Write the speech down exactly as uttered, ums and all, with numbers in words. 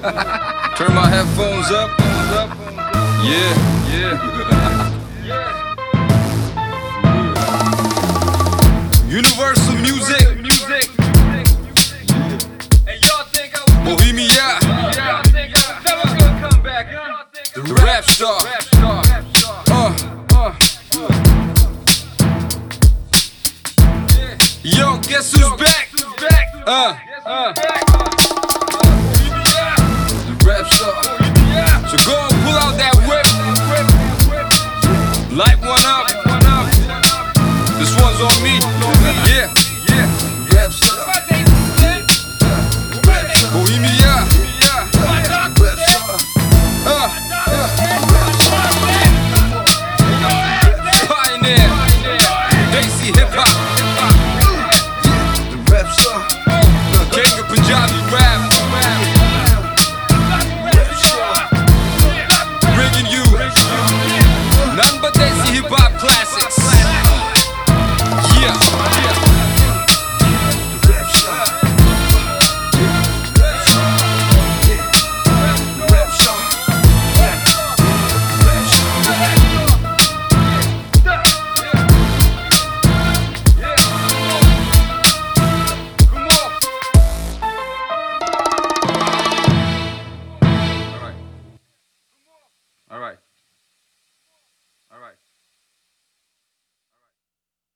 Turn my headphones up. Yeah, yeah. Universal music. Bohemia. The rap star. Uh, uh. Yo, guess who's back? Uh, uh.